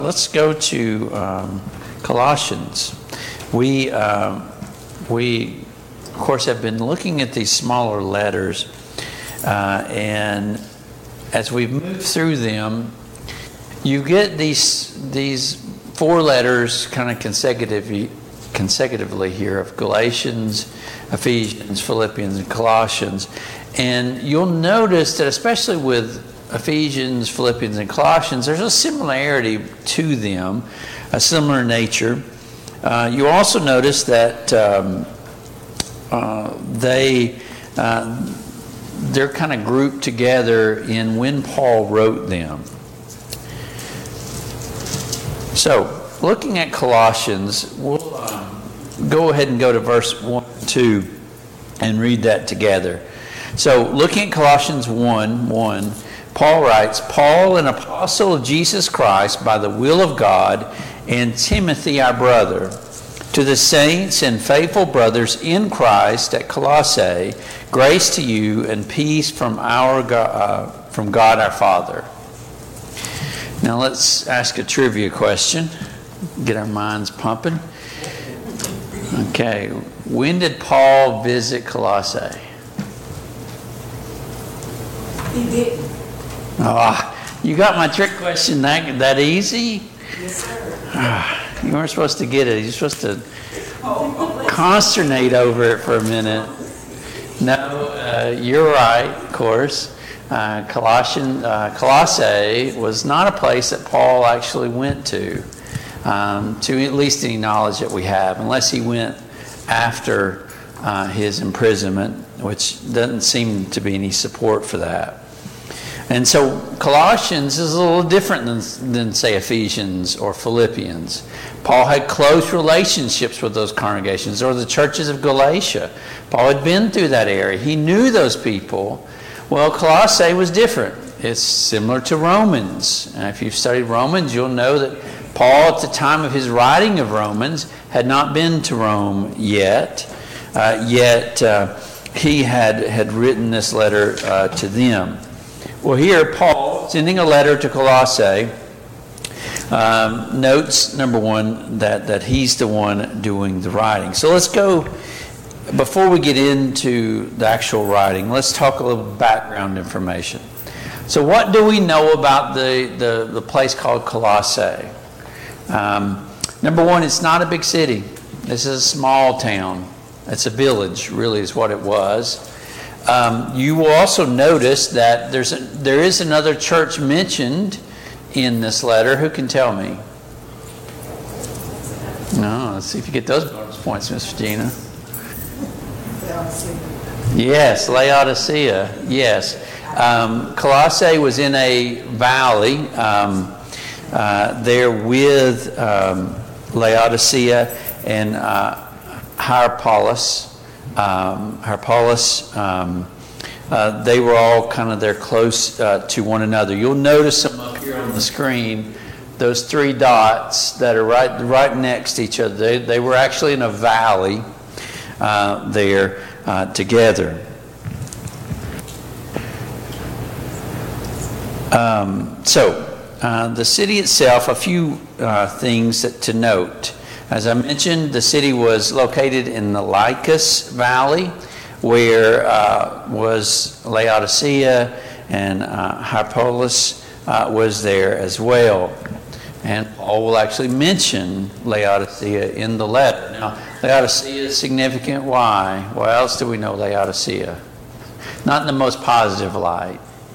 Let's go to Colossians. We of course, have been looking at these smaller letters, and as we've moved through them, you get these four letters kind of consecutively here of Galatians, Ephesians, Philippians, and Colossians. And you'll notice that especially with Ephesians, Philippians, and Colossians, there's a similarity to them, a similar nature. You also notice that they're kind of grouped together in when Paul wrote them. So, looking at Colossians, we'll go ahead and go to verse 1 and 2 and read that together. So, looking at Colossians 1:1, Paul writes, "Paul, an apostle of Jesus Christ by the will of God, and Timothy, our brother, to the saints and faithful brothers in Christ at Colossae, grace to you and peace from God our Father." Now let's ask a trivia question. Get our minds pumping. Okay, when did Paul visit Colossae? He didn't. Oh, you got my trick question that easy? Yes, sir. You weren't supposed to get it. You're supposed to consternate over it for a minute. No, you're right, of course. Colossae was not a place that Paul actually went to at least any knowledge that we have, unless he went after his imprisonment, which doesn't seem to be any support for that. And so Colossians is a little different than say, Ephesians or Philippians. Paul had close relationships with those congregations, or the churches of Galatia. Paul had been through that area. He knew those people. Well, Colossae was different. It's similar to Romans. And if you've studied Romans, you'll know that Paul, at the time of his writing of Romans, had not been to Rome yet. He had written this letter to them. Well, here, Paul, sending a letter to Colossae, notes, number one, that he's the one doing the writing. So let's go, before we get into the actual writing, let's talk a little background information. So what do we know about the place called Colossae? Number one, it's not a big city. This is a small town. It's a village, really, is what it was. You will also notice that there is another church mentioned in this letter. Who can tell me? No, let's see if you get those bonus points, Miss Regina. Yes, Laodicea. Yes. Colossae was in a valley there with Laodicea and Hierapolis. They were all kind of there close to one another. You'll notice them up here on the screen, those three dots that are right next to each other. They were actually in a valley there together. The city itself, a few things to note. As I mentioned, the city was located in the Lycus Valley, where was Laodicea, and Hierapolis was there as well. And Paul will actually mention Laodicea in the letter. Now, Laodicea is significant. Why? Why else do we know Laodicea? Not in the most positive light.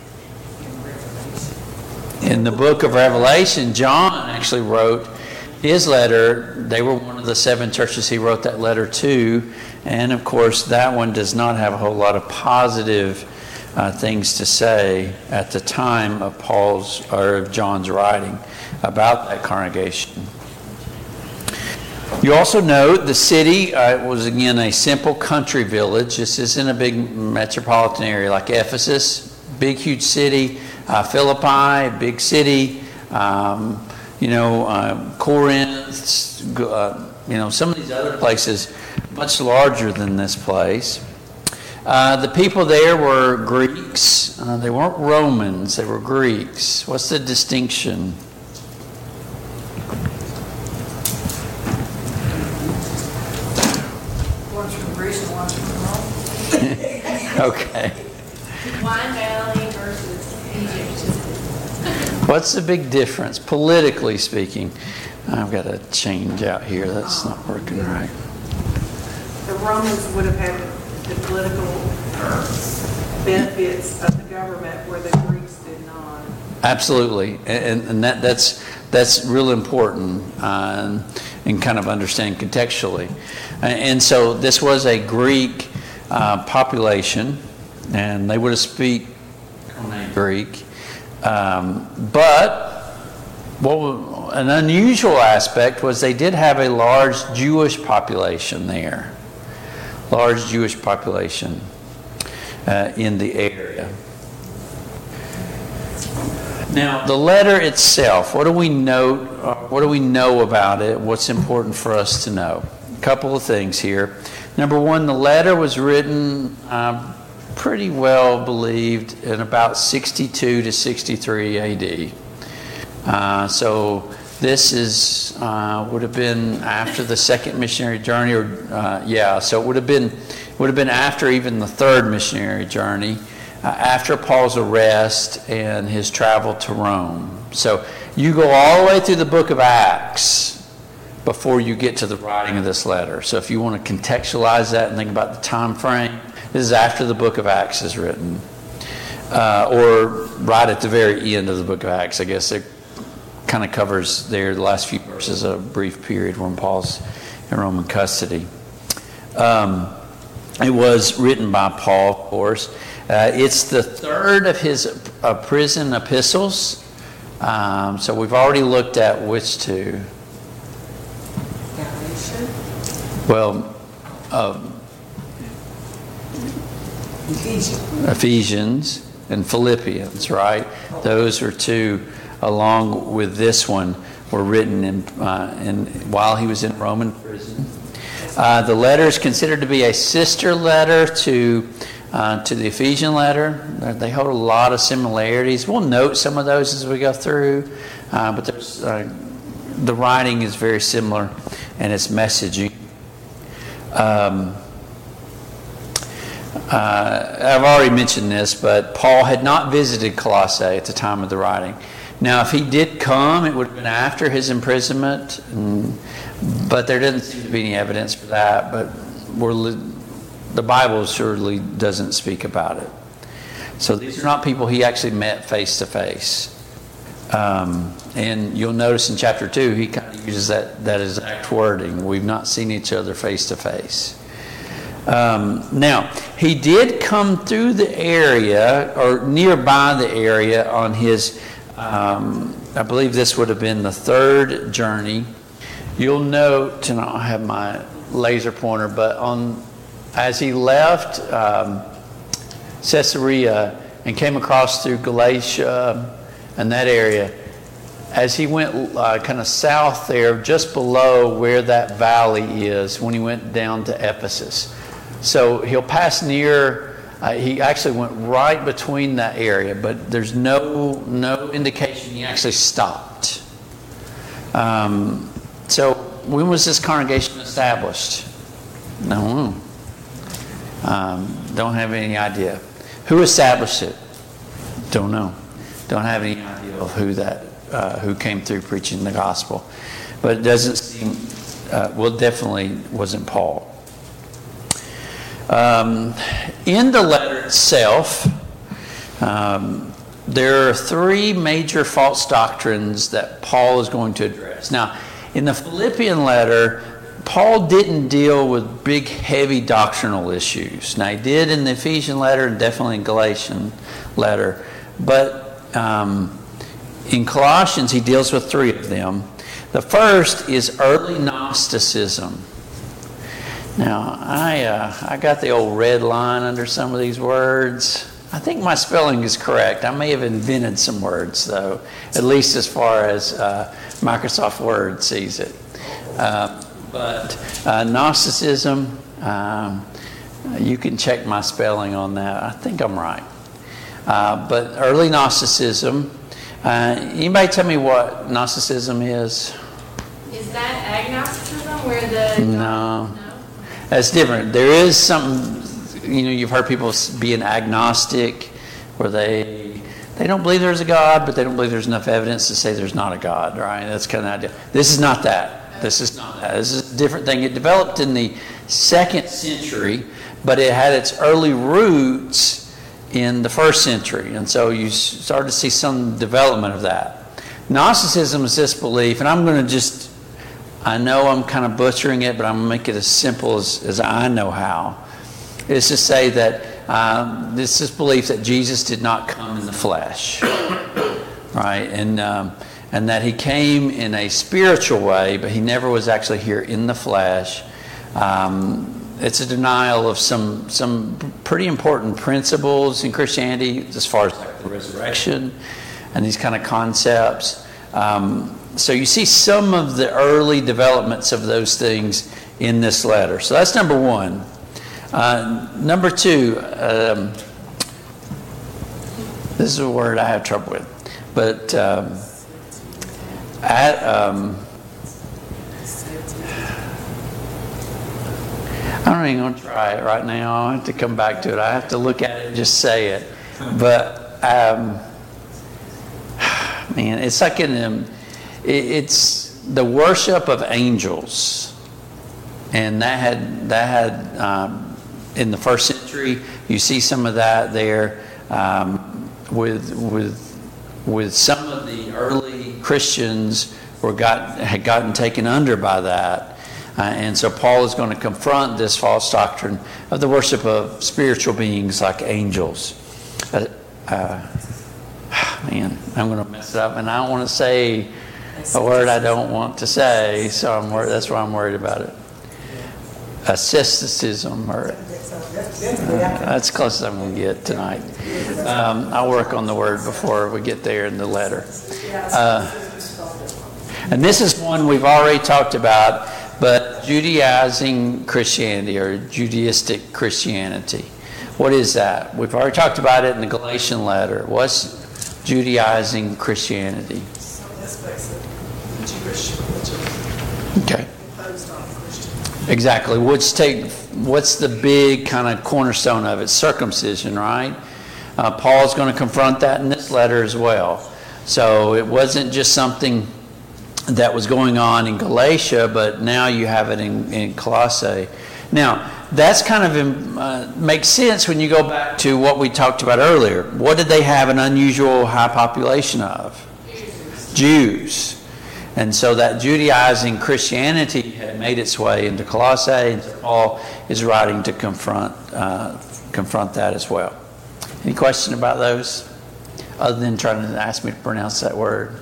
In the book of Revelation, John actually wrote his letter. They were one of the 7 churches he wrote that letter to. And of course, that one does not have a whole lot of positive things to say at the time of John's writing about that congregation. You also note the city was, again, a simple country village. This isn't a big metropolitan area like Ephesus, big, huge city. Philippi, big city. Corinth, some of these other places much larger than this place. The people there were Greeks. They weren't Romans, they were Greeks. What's the distinction? One's from Greece and one's from Rome. Okay. Wine Valley versus Egypt. What's the big difference, politically speaking? I've got to change out here. That's not working right. The Romans would have had the political benefits of the government where the Greeks did not. Absolutely, and that's real important and kind of understand contextually. And so this was a Greek population, and they would have speak Greek. But an unusual aspect was they did have a large Jewish population there. Large Jewish population in the area. Now, the letter itself, what do we know about it? What's important for us to know? A couple of things here. Number one, the letter was written pretty well believed in about 62 to 63 AD. So this would have been after the second missionary journey, so it would have been after even the third missionary journey, after Paul's arrest and his travel to Rome. So you go all the way through the book of Acts before you get to the writing of this letter. So if you want to contextualize that and think about the time frame, this is after the book of Acts is written, or right at the very end of the book of Acts. I guess it kind of covers there the last few verses, a brief period when Paul's in Roman custody. It was written by Paul, of course. It's the third of his prison epistles. So we've already looked at which two. Galatians. Well, Ephesians and Philippians, right? Those are two, along with this one, were written while he was in Roman prison. The letter is considered to be a sister letter to the Ephesian letter. They hold a lot of similarities. We'll note some of those as we go through, but the writing is very similar and its messaging. I've already mentioned this, but Paul had not visited Colossae at the time of the writing. Now, if he did come, it would have been after his imprisonment, but there doesn't seem to be any evidence for that. But the Bible surely doesn't speak about it. So these are not people he actually met face to face. And you'll notice in chapter 2, he kind of uses that exact wording. We've not seen each other face to face. Now, he did come through the area or nearby the area on his, I believe this would have been the third journey. You'll note, and I don't have my laser pointer, but as he left Caesarea and came across through Galatia and that area, as he went kind of south there, just below where that valley is, when he went down to Ephesus. So he'll pass near, he actually went right between that area, but there's no indication he actually stopped. So when was this congregation established? No. Don't have any idea. Who established it? Don't know. Don't have any idea of who came through preaching the gospel. But it doesn't seem, definitely wasn't Paul. In the letter itself, there are three major false doctrines that Paul is going to address. Now, in the Philippian letter, Paul didn't deal with big, heavy doctrinal issues. Now, he did in the Ephesian letter and definitely in Galatian letter. But in Colossians, he deals with three of them. The first is early Gnosticism. Now, I got the old red line under some of these words. I think my spelling is correct. I may have invented some words, though, at least as far as Microsoft Word sees it. But Gnosticism, you can check my spelling on that. I think I'm right. But early Gnosticism, anybody tell me what Gnosticism is? Is that agnosticism where the... No. That's different. There is something, you've heard people being agnostic, where they don't believe there's a God, but they don't believe there's enough evidence to say there's not a God, right? That's kind of the idea. This is not that. This is not that. This is a different thing. It developed in the 2nd century, but it had its early roots in the 1st century. And so you started to see some development of that. Gnosticism is this belief, and I'm going to I know I'm kind of butchering it, but I'm going to make it as simple as I know how. It's to say that this is belief that Jesus did not come in the flesh, right? And that he came in a spiritual way, but he never was actually here in the flesh. It's a denial of some pretty important principles in Christianity as far as like the resurrection and these kind of concepts. So you see some of the early developments of those things in this letter. So that's number one. Number two, this is a word I have trouble with, but I'm not even going to try it right now. I have to come back to it. I have to look at it and just say it. But man, it's like it's the worship of angels, and that had in the 1st century. You see some of that there with some of the early Christians had gotten taken under by that. And so Paul is going to confront this false doctrine of the worship of spiritual beings like angels. Man, I'm going to mess it up, and I don't want to say a word I don't want to say, so that's why I'm worried about it. Asceticism, or that's close as I'm going to get tonight. I'll work on the word before we get there in the letter. And this is one we've already talked about, but Judaizing Christianity or Judaistic Christianity. What is that? We've already talked about it in the Galatian letter. What's Judaizing Christianity? That's basically Jewish religion. Okay. Imposed on Christians. Exactly. What's the big kind of cornerstone of it? Circumcision, right? Paul's going to confront that in this letter as well. So it wasn't just something that was going on in Galatia, but now you have it in Colossae. Now, that's kind of makes sense when you go back to what we talked about earlier. What did they have an unusual high population of? Jews. And so that Judaizing Christianity had made its way into Colossae, and so Paul is writing to confront that as well. Any question about those? Other than trying to ask me to pronounce that word.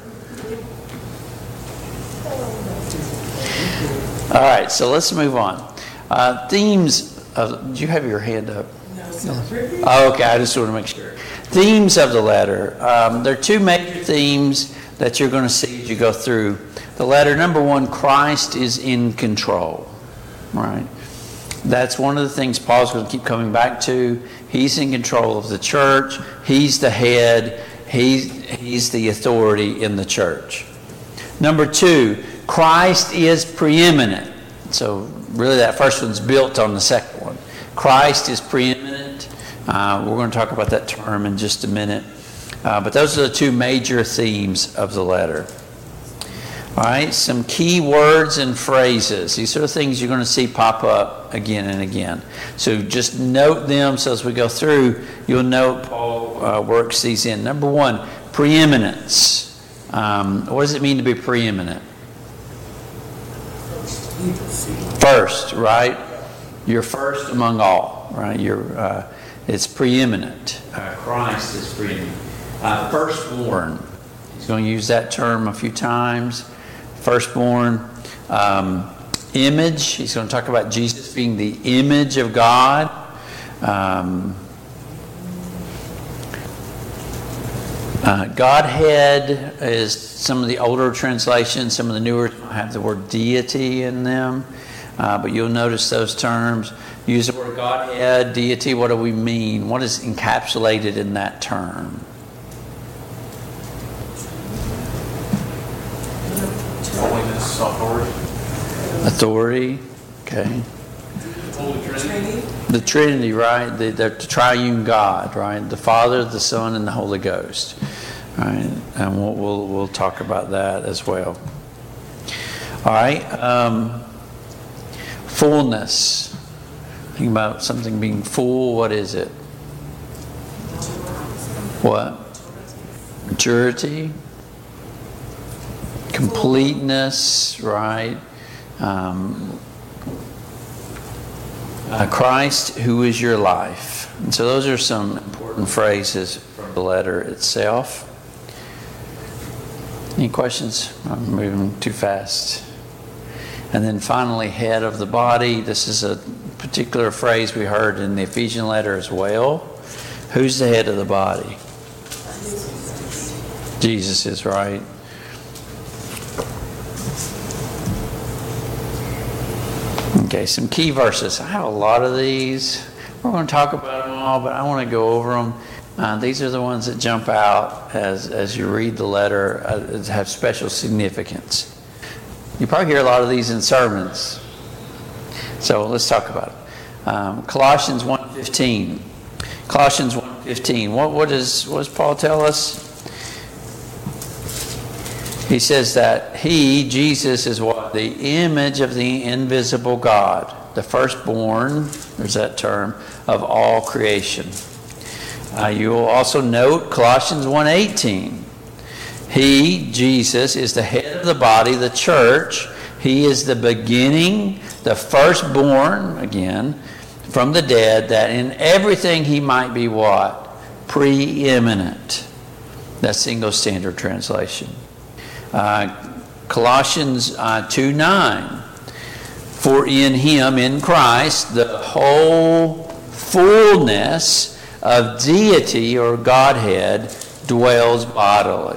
All right, so let's move on. Themes of... Did you have your hand up? No. Oh, okay, I just want to make sure. Themes of the letter. There are two major themes that you're going to see as you go through the letter. Number one, Christ is in control. Right? That's one of the things Paul's going to keep coming back to. He's in control of the church. He's the head. He's the authority in the church. Number two, Christ is preeminent. So really that first one's built on the second one. Christ is preeminent. We're going to talk about that term in just a minute. But those are the two major themes of the letter. All right, some key words and phrases. These are the things you're going to see pop up again and again. So just note them so as we go through, you'll note Paul works these in. Number one, preeminence. What does it mean to be preeminent? First, right? You're first among all, right? It's preeminent. Christ is preeminent. Firstborn. He's going to use that term a few times. Firstborn. Image. He's going to talk about Jesus being the image of God. Godhead is some of the older translations. Some of the newer have the word deity in them. But you'll notice those terms. Use the word Godhead, deity. What do we mean? What is encapsulated in that term? Holiness, authority. Authority. Okay. The Trinity, right? The triune God, right? The Father, the Son, and the Holy Ghost, right? And we'll talk about that as well. All right. Fullness. Think about something being full. What is it? What? Maturity. Completeness, right? Christ, who is your life. And so those are some important phrases from the letter itself. Any questions? I'm moving too fast. And then finally, head of the body. This is a particular phrase we heard in the Ephesian letter as well. Who's the head of the body? Jesus is, right? Okay, some key verses. I have a lot of these. We're going to talk about them all, but I want to go over them. These are the ones that jump out as you read the letter, have special significance. You probably hear a lot of these in sermons. So let's talk about it. Colossians 1:15. Colossians 1:15. What does Paul tell us? He says that he, Jesus, is what? The image of the invisible God, the firstborn, there's that term, of all creation. You will also note Colossians 1:18. He, Jesus, is the head of the body, the church. He is the beginning, the firstborn, again, from the dead, that in everything he might be what? Preeminent. That's English Standard Translation. Colossians 2:9. For in him, in Christ, the whole fullness of deity or Godhead dwells bodily.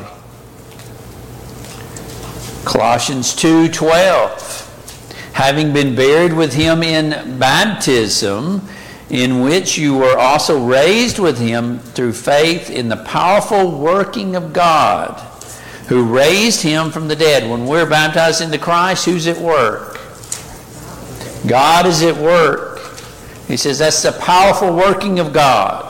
Colossians 2:12. Having been buried with him in baptism, in which you were also raised with him through faith in the powerful working of God, who raised him from the dead. When we're baptized into Christ, who's at work? God is at work. He says that's the powerful working of God.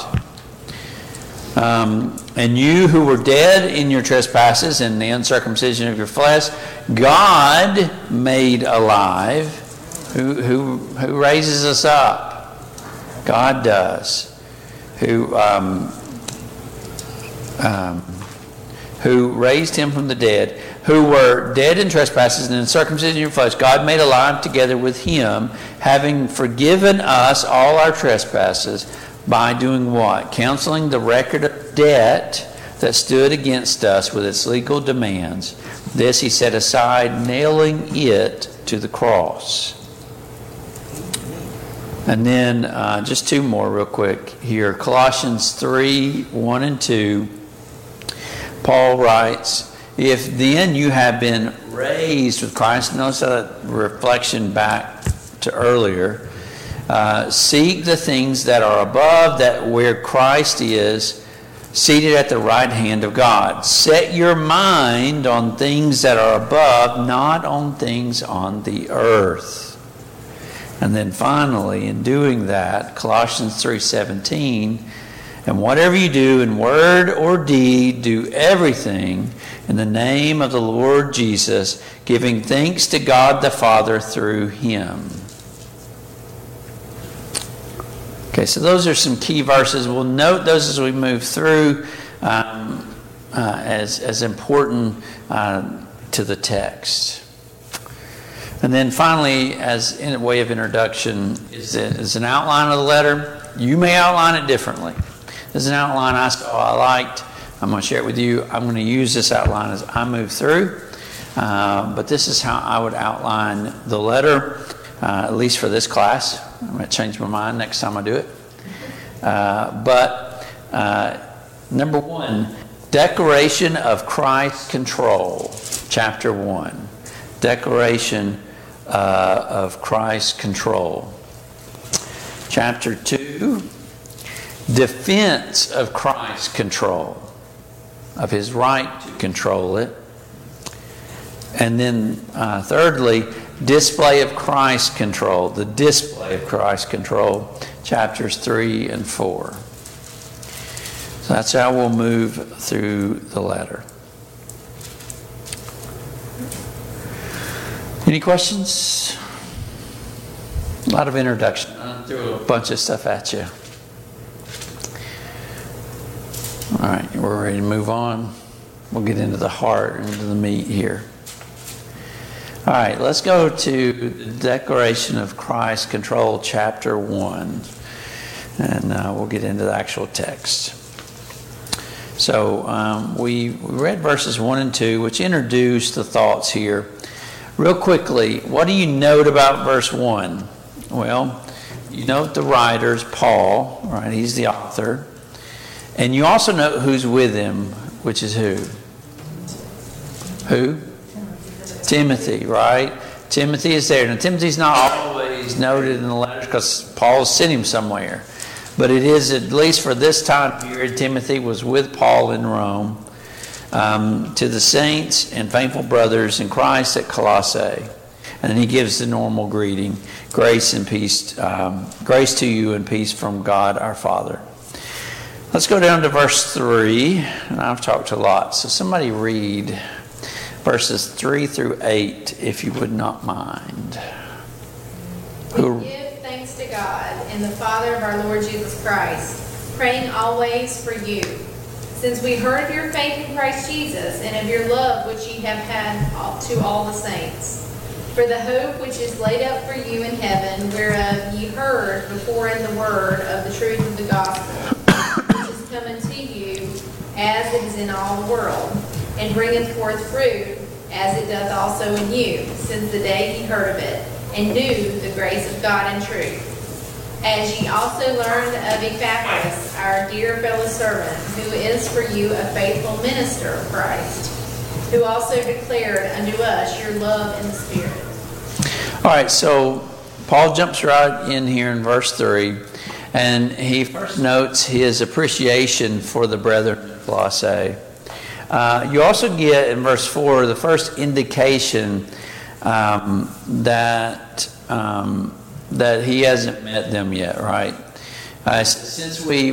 And you who were dead in your trespasses and the uncircumcision of your flesh, God made alive. Who raises us up? God does. Who raised him from the dead, who were dead in trespasses and in circumcision of your flesh, God made alive together with him, having forgiven us all our trespasses, by doing what? Canceling the record of debt that stood against us with its legal demands. This he set aside, nailing it to the cross. And then just two more real quick here. Colossians 3:1 and 2. Paul writes, if then you have been raised with Christ, notice that reflection back to earlier, seek the things that are above, that where Christ is, seated at the right hand of God. Set your mind on things that are above, not on things on the earth. And then finally, in doing that, Colossians 3:17, and whatever you do in word or deed, do everything in the name of the Lord Jesus, giving thanks to God the Father through him. Okay, so those are some key verses. We'll note those as we move through as important to the text. And then finally, as in a way of introduction, is an outline of the letter. You may outline it differently. There's an outline I liked. I'm going to share it with you. I'm going to use this outline as I move through. But this is how I would outline the letter, at least for this class. I'm going to change my mind next time I do it. Number one, declaration of Christ's control. Chapter 1. Declaration of Christ's control. Chapter 2. Defense of Christ's control, of his right to control it. And then thirdly, display of Christ control, the display of Christ control, chapters 3 and 4. So that's how we'll move through the letter. Any questions? A lot of introduction. I threw a bunch of stuff at you. All right, we're ready to move on. We'll get into the heart, into the meat here. All right, let's go to the Declaration of Christ Control, chapter 1. And we'll get into the actual text. So we read verses 1 and 2, which introduce the thoughts here. Real quickly, what do you note about verse 1? Well, you note the writer's Paul, right? He's the author. And you also note who's with him, which is who? Who? Timothy, right? Timothy is there. Now, Timothy's not always noted in the letters because Paul sent him somewhere. But it is, at least for this time period, Timothy was with Paul in Rome. To the saints and faithful brothers in Christ at Colossae. And then he gives the normal greeting. Grace and peace, grace to you and peace from God our Father. Let's go down to verse 3. And I've talked a lot. So somebody read verses 3 through 8, if you would not mind. We give thanks to God and the Father of our Lord Jesus Christ, praying always for you, since we heard of your faith in Christ Jesus and of your love which ye have had to all the saints, for the hope which is laid up for you in heaven, whereof ye heard before in the word of the truth of the gospel, which is come unto you as it is in all the world, and bringeth forth fruit, as it doth also in you, since the day ye heard of it, and knew the grace of God in truth. As ye also learned of Epaphras, our dear fellow servant, who is for you a faithful minister of Christ, who also declared unto us your love in the Spirit. All right, so Paul jumps right in here in verse 3, and he first notes his appreciation for the brethren of Colossae. You also get in verse 4 the first indication that he hasn't met them yet, right? Since we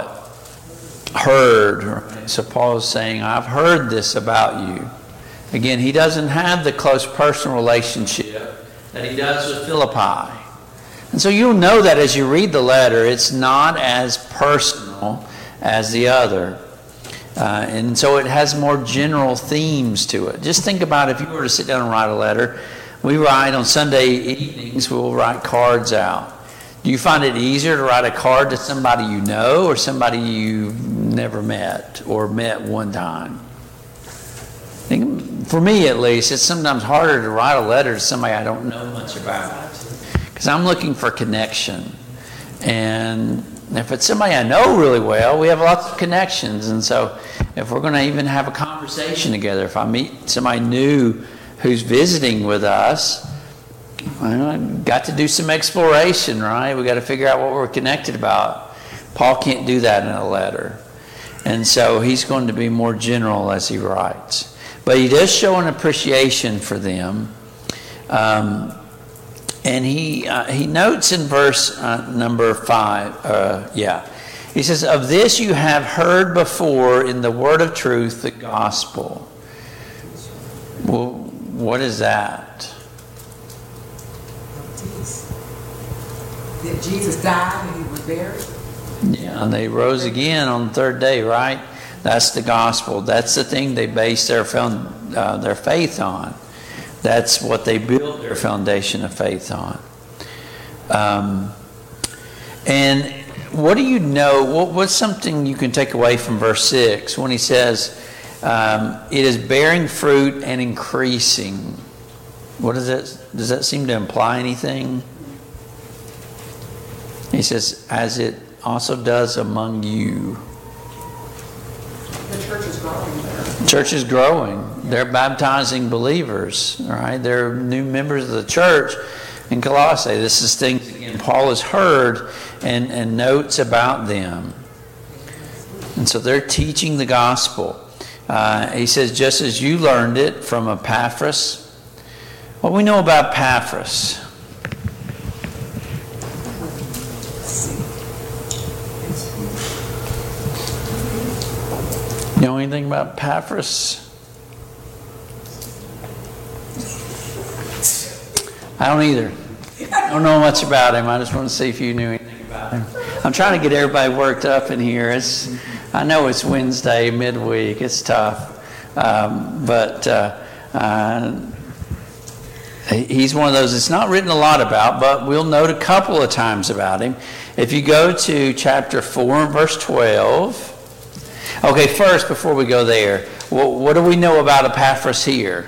heard, right? So Paul is saying, I've heard this about you. Again, he doesn't have the close personal relationship that he does with Philippi. And so you'll know that as you read the letter, it's not as personal as the other. And so it has more general themes to it. Just think about if you were to sit down and write a letter. We write on Sunday evenings, we'll write cards out. Do you find it easier to write a card to somebody you know or somebody you've never met or met one time? For me at least, it's sometimes harder to write a letter to somebody I don't know much about. Because I'm looking for connection. And if it's somebody I know really well, we have lots of connections. And so if we're going to even have a conversation together, if I meet somebody new who's visiting with us, well, I've got to do some exploration, right? We've got to figure out what we're connected about. Paul can't do that in a letter. And so he's going to be more general as he writes. But he does show an appreciation for them. And he notes in verse number 5, he says, of this you have heard before in the word of truth, the gospel. Well, what is that? That Jesus died and he was buried. Yeah, and they rose again on the third day, right? That's the gospel. That's the thing they base their faith on. That's what they build their foundation of faith on. And what do you know? What's something you can take away from verse 6 when he says, it is bearing fruit and increasing? What is that? Does that seem to imply anything? He says, as it also does among you. The church is growing there. The church is growing. They're baptizing believers, all right? They're new members of the church in Colossae. This is things, again, Paul has heard and notes about them. And so they're teaching the gospel. He says, just as you learned it from Epaphras, What we know about Epaphras? You know anything about Epaphras? I don't either. I don't know much about him. I just want to see if you knew anything about him. I'm trying to get everybody worked up in here. I know it's Wednesday, midweek. It's tough. He's one of those it's not written a lot about, but we'll note a couple of times about him. If you go to chapter 4 and verse 12. Okay, first, before we go there, what do we know about Epaphras here?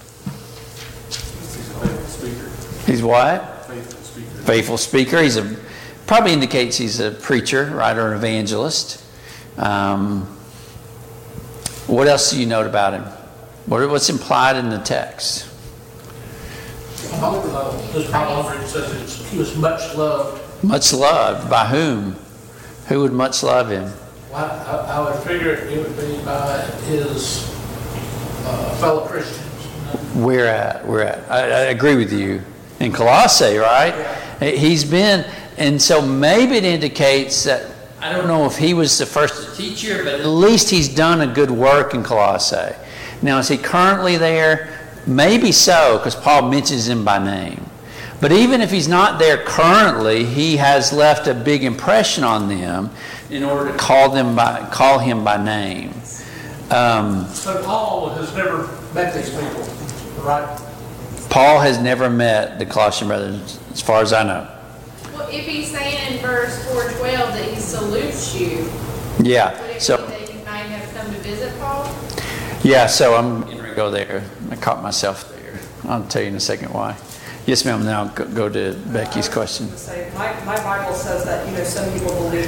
He's what? Faithful speaker. He's probably indicates he's a preacher, writer, and evangelist. What else do you note about him? What's implied in the text? This Bible says he was much loved. Much loved by whom? Who would much love him? Well, I would figure it would be by his fellow Christians. We're at. I agree with you. In Colossae, right? Yeah. He's been, and so maybe it indicates that, I don't know if he was the first teacher, but at least he's done a good work in Colossae. Now, is he currently there? Maybe so, because Paul mentions him by name. But even if he's not there currently, he has left a big impression on them in order to call him by name. So Paul has never met these people, right? Paul has never met the Colossian brothers, as far as I know. Well, if he's saying in verse 4:12 that he salutes you, yeah. would it So be that he might have come to visit Paul? yeah. So I'm going to go there. I caught myself there. I'll tell you in a second why. Yes, ma'am. Now go to Becky's question. My Bible says that some people believe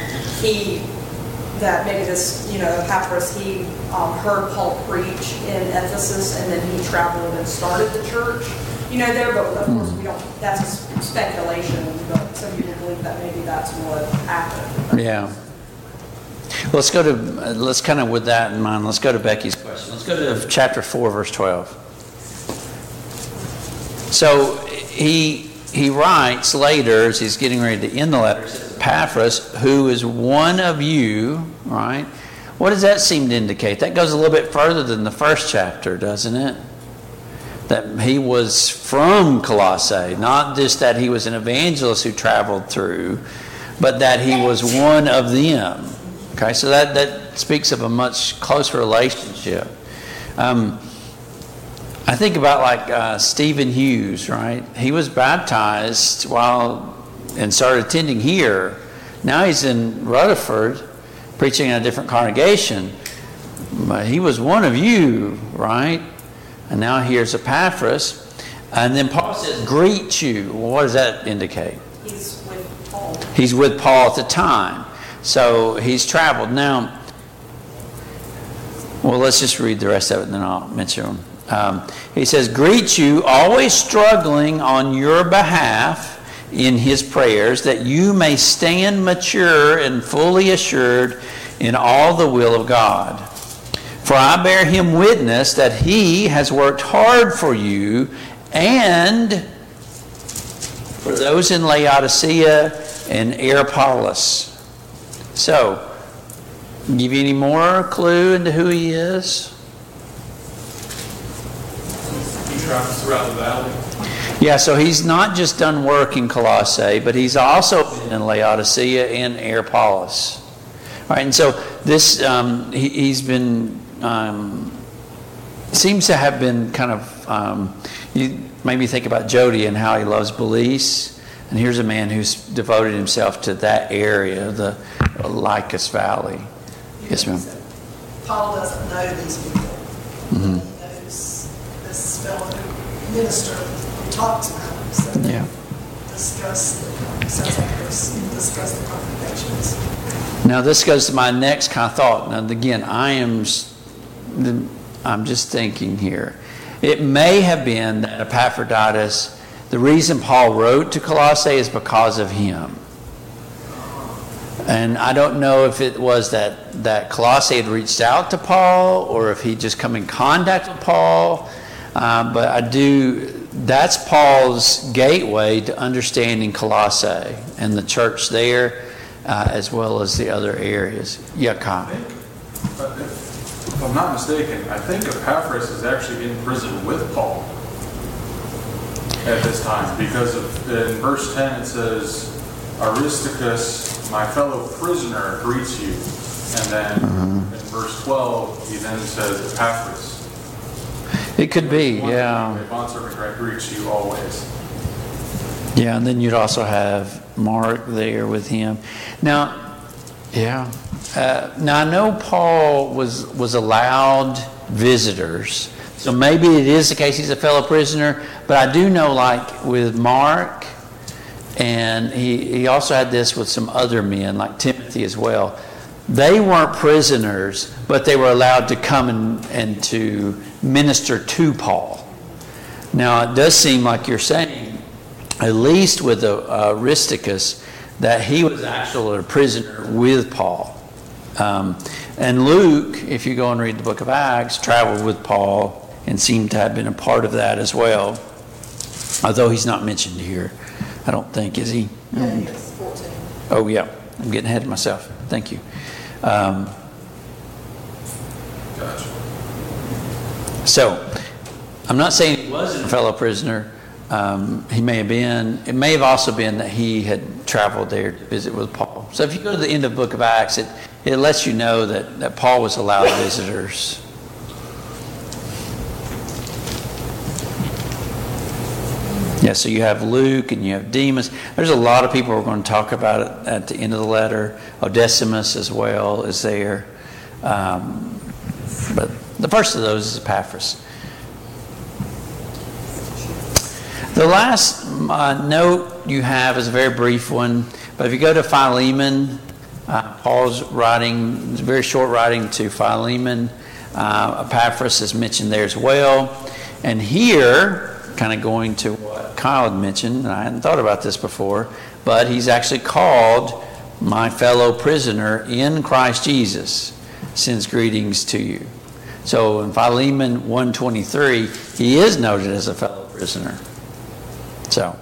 that maybe this Epaphras he heard Paul preach in Ephesus and then he traveled and started the church there, but of course we don't. That's speculation. But some people believe that maybe that's what happened. Yeah. Let's kind of with that in mind. Let's go to Becky's question. Let's go to chapter 4, verse 12. So he writes later, as he's getting ready to end the letter, Epaphras, who is one of you, right? What does that seem to indicate? That goes a little bit further than the first chapter, doesn't it? That he was from Colossae, not just that he was an evangelist who traveled through, but that he was one of them. Okay, so that speaks of a much closer relationship. I think about like Stephen Hughes, right? He was baptized and started attending here. Now he's in Rutherford preaching in a different congregation. But he was one of you, right? And now here's Epaphras. And then Paul says, greet you. Well, what does that indicate? He's with Paul. He's with Paul at the time. So he's traveled. Now, well, let's just read the rest of it and then I'll mention them. He says, greet you, always struggling on your behalf in his prayers, that you may stand mature and fully assured in all the will of God. For I bear him witness that he has worked hard for you and for those in Laodicea and Hierapolis. So, give you any more clue into who he is? He travels throughout the valley. Yeah, so he's not just done work in Colossae, but he's also been in Laodicea and Hierapolis. All right, and so this he's been seems to have been kind of you made me think about Jody and how he loves Belize. And here's a man who's devoted himself to that area, the Lycus Valley. Yes, ma'am. Paul doesn't know these people. Mm-hmm. He knows this fellow minister who talks about him. So they discuss the congregations. Now this goes to my next kind of thought. Now again, I'm just thinking here. It may have been that Epaphroditus, the reason Paul wrote to Colossae is because of him. And I don't know if it was that Colossae had reached out to Paul or if he'd just come in contact with Paul. But that's Paul's gateway to understanding Colossae and the church there, as well as the other areas. Yeah, Kyle. If I'm not mistaken, I think Epaphras is actually in prison with Paul at this time, because in verse 10 it says, Aristarchus, my fellow prisoner, greets you. And then in verse 12, he then says Epaphras. It could be, yeah. The bondservant greets you always. Yeah, and then you'd also have Mark there with him. Now, yeah. Now, I know Paul was allowed visitors, so maybe it is the case he's a fellow prisoner, but I do know, like with Mark, and he also had this with some other men, like Timothy as well. They weren't prisoners, but they were allowed to come and to minister to Paul. Now, it does seem like you're saying, at least with Aristarchus, that he was actually a prisoner with Paul. And Luke, if you go and read the book of Acts, traveled with Paul and seemed to have been a part of that as well. Although he's not mentioned here, I don't think, is he? Yeah, he is 14. Oh, yeah. I'm getting ahead of myself. Thank you. Gotcha. So, I'm not saying he wasn't a fellow prisoner. He may have been. It may have also been that he had traveled there to visit with Paul. So if you go to the end of the book of Acts, it lets you know that Paul was allowed visitors. Yeah, so you have Luke and you have Demas. There's a lot of people who are going to talk about it at the end of the letter. Onesimus as well is there. But the first of those is Epaphras. The last note you have is a very brief one. But if you go to Philemon, Paul's writing, very short writing to Philemon. Epaphras is mentioned there as well. And here, kind of going to what Kyle had mentioned, and I hadn't thought about this before, but he's actually called my fellow prisoner in Christ Jesus, sends greetings to you. So in Philemon 1:23, he is noted as a fellow prisoner. So.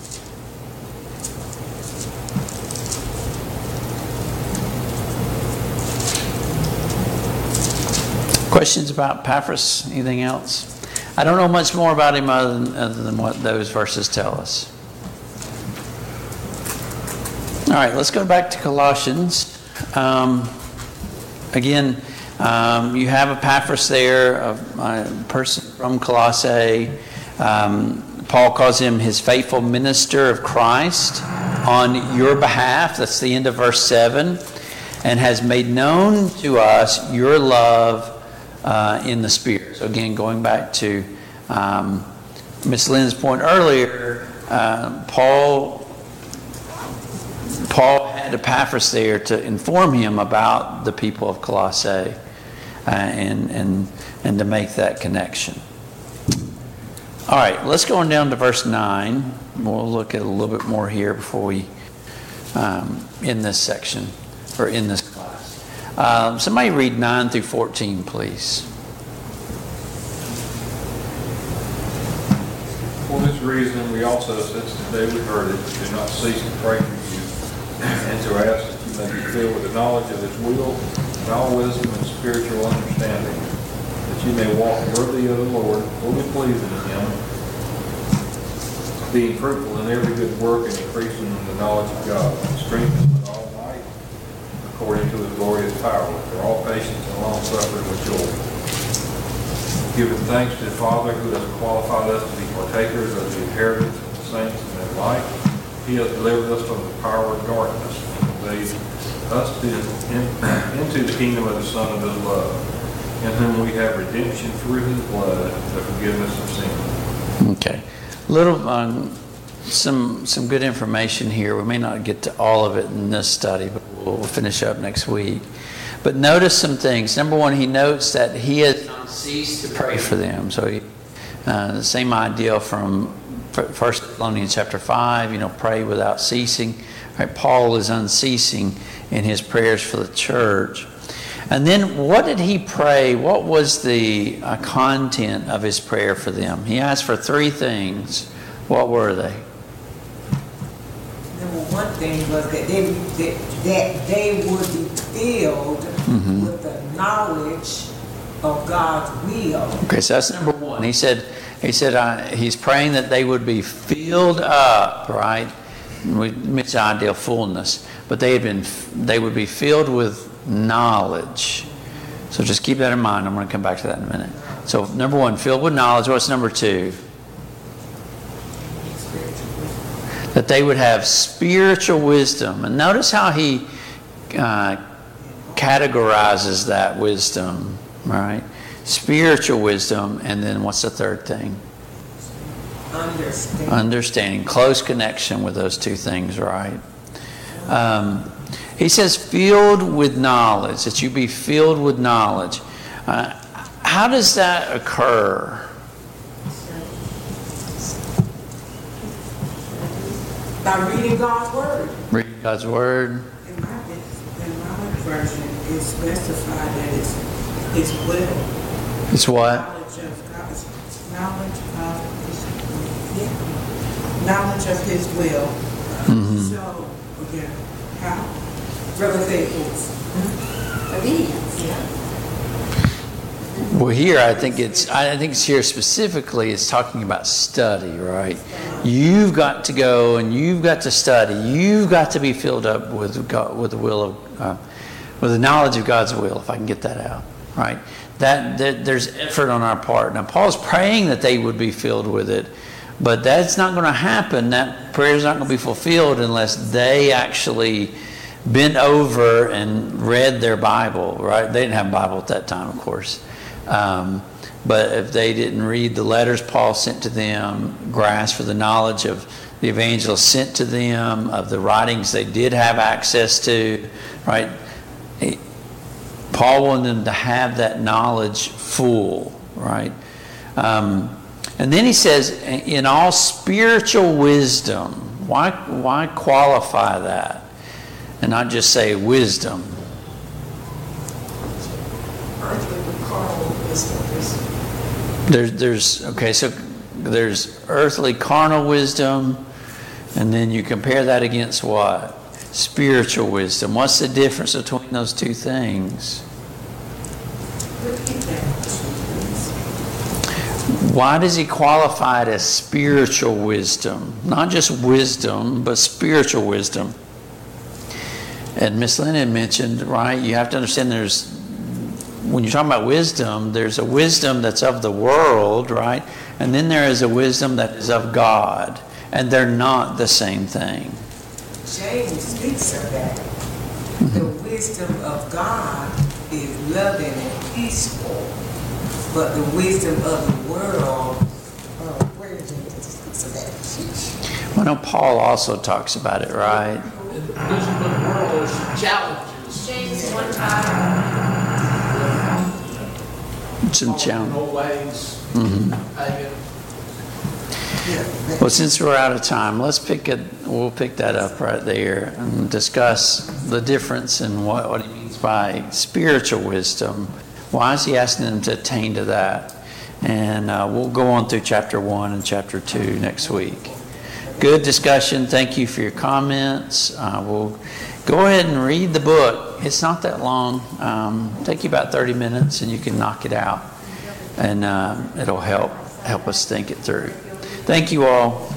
Questions about Epaphras? Anything else? I don't know much more about him other than what those verses tell us. All right, let's go back to Colossians. Again, you have Epaphras there, a person from Colossae. Paul calls him his faithful minister of Christ on your behalf. That's the end of verse 7. And has made known to us your love in the Spirit. So again, going back to Miss Lynn's point earlier, Paul had Epaphras there to inform him about the people of Colossae and to make that connection. All right, let's go on down to verse 9. We'll look at a little bit more here before we end this section, or in this class. Somebody read 9 through 14, please. For this reason, we also, since the day we heard it, do not cease to pray for you, and to ask that you may be filled with the knowledge of His will, and all wisdom and spiritual understanding, that you may walk worthy of the Lord, fully pleasing to Him, being fruitful in every good work and increasing in the knowledge of God, and strengthened with all might, according to His glorious power, for all patience and long suffering with joy. Giving thanks to the Father who has qualified us to be partakers of the inheritance of the saints in their light. He has delivered us from the power of darkness and conveyed us into the kingdom of the Son of His love, in whom we have redemption through His blood, the forgiveness of sin. Okay. Some good information here. We may not get to all of it in this study, but we'll finish up next week. But notice some things. Number one, he notes that he has not ceased to pray for them. So the same idea from 1 Thessalonians chapter 5, pray without ceasing. Right? Paul is unceasing in his prayers for the church. And then what did he pray? What was the content of his prayer for them? He asked for 3 things. What were they? Number one thing was that they would be filled with the knowledge of God's will. Okay, so that's number 1. He said he's praying that they would be filled up, right? We mentioned ideal fullness, but they would be filled with knowledge. So just keep that in mind. I'm going to come back to that in a minute. So number 1, filled with knowledge. What's number 2? That they would have spiritual wisdom. And notice how he categorizes that wisdom, right? Spiritual wisdom, and then what's the third thing? Understanding. Close connection with those 2 things, right? He says filled with knowledge, that you be filled with knowledge. How does that occur? By reading God's Word. Reading God's Word. In my version, it's specified that it's His will. It's what? Knowledge of His will. So, again, how? Obedience. Yeah. Well, here I think it's here specifically. It's talking about study, right? You've got to go and you've got to study. You've got to be filled up with God, with the will of, with the knowledge of God's will. If I can get that out, right? That there's effort on our part. Now, Paul's praying that they would be filled with it, but that's not going to happen. That prayer is not going to be fulfilled unless they actually bent over and read their Bible, right? They didn't have a Bible at that time, of course. But if they didn't read the letters Paul sent to them, grasp for the knowledge of the evangelist sent to them, of the writings they did have access to, right? Paul wanted them to have that knowledge full, right? And then he says, in all spiritual wisdom. Why qualify that? And not just say wisdom. There's earthly carnal wisdom, and then you compare that against what? Spiritual wisdom. What's the difference between those 2 things? Why does he qualify it as spiritual wisdom? Not just wisdom, but spiritual wisdom. And Miss Lynn had mentioned, right, you have to understand when you're talking about wisdom, there's a wisdom that's of the world, right? And then there is a wisdom that is of God. And they're not the same thing. James speaks of that. The wisdom of God is loving and peaceful. But the wisdom of the world, where did James speak of that? Well, no, Paul also talks about it, right? The wisdom of the world is challenges. James 1:5. Some challenge. No ways. Pagan. Well, since we're out of time, we'll pick that up right there and discuss the difference in what he means by spiritual wisdom. Why is he asking them to attain to that? And we'll go on through chapter 1 and chapter 2 next week. Good discussion. Thank you for your comments. We'll go ahead and read the book. It's not that long. Take you about 30 minutes and you can knock it out. And it'll help us think it through. Thank you all.